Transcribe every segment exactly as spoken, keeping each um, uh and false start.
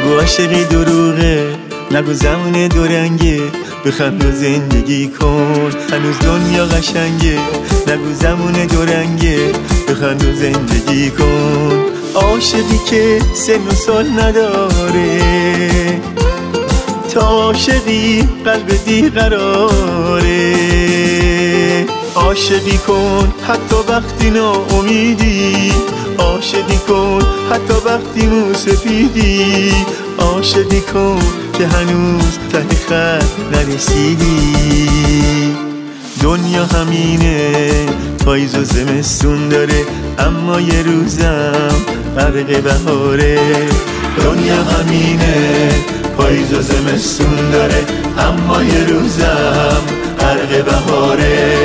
نگو عاشقی دروغه، نگو زمان دورنگه، بخند و زندگی کن هنوز دنیا قشنگه. نگو زمان دورنگه، بخند و زندگی کن. عاشقی که سن و سال نداره، تا عاشقی قلب بیقراره. عاشقی کن حتی وقتی ناامیدی، عاشقی کن حتی وقتی موسفیدی. عاشقی کن که هنوز ته خط نرسیدی. دنیا همینه، پاییز و زمستون داره، اما یه روزم غرق بهاره. دنیا همینه، پاییز و زمستون داره، اما یه روزم غرق بهاره.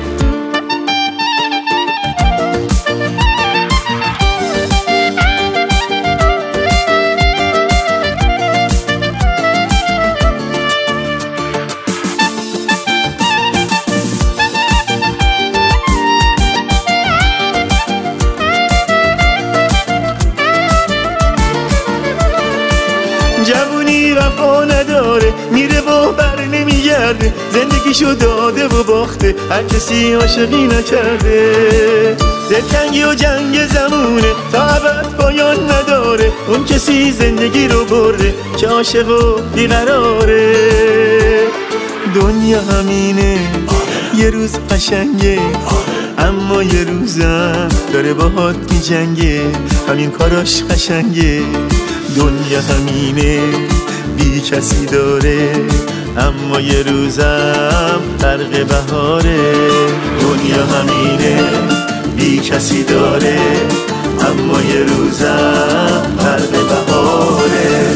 جوونی وفا نداره، میره و بر نمیگرده، زندگیشو داده و باخته، هر کسی عاشقی نکرده. دلتنگی و جنگ زمونه، تا ابد پایان نداره، اون کسی زندگی رو برده که عاشق و بیقراره. دنیا همینه، یه روز قشنگه، اما یه روزم داره باهات میجنگه، همین کاراش قشنگه. دنیا همینه، بی کسی داره، اما یه روزم غرق بهاره. دنیا همینه، بی کسی داره، اما یه روزم غرق بهاره.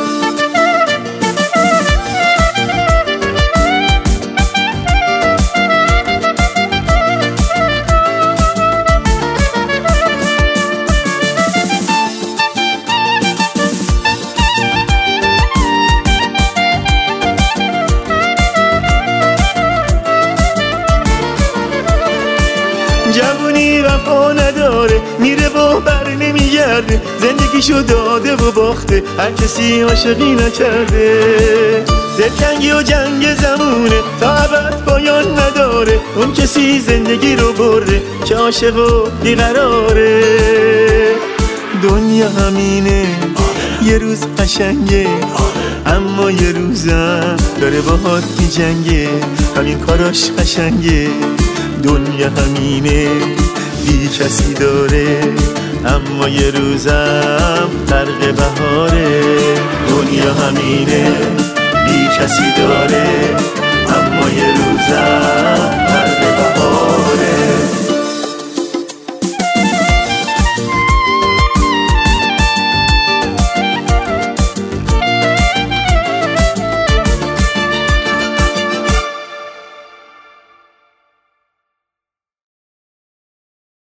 جوونی وفا نداره، میره و بر نمیگرده، زندگیشو داده و باخته، هر کسی عاشقی نکرده. دلتنگی و جنگ زمونه، تا ابد پایان نداره، اون کسی زندگی رو برده که عاشق و بیقراره. دنیا همینه، یه روز قشنگه، اما یه روزم داره باهات میجنگه، همین کاراش قشنگه. دنیا همینه، بی کسی داره، اما یه روزم غرق بهاره. دنیا همینه، بی کسی داره،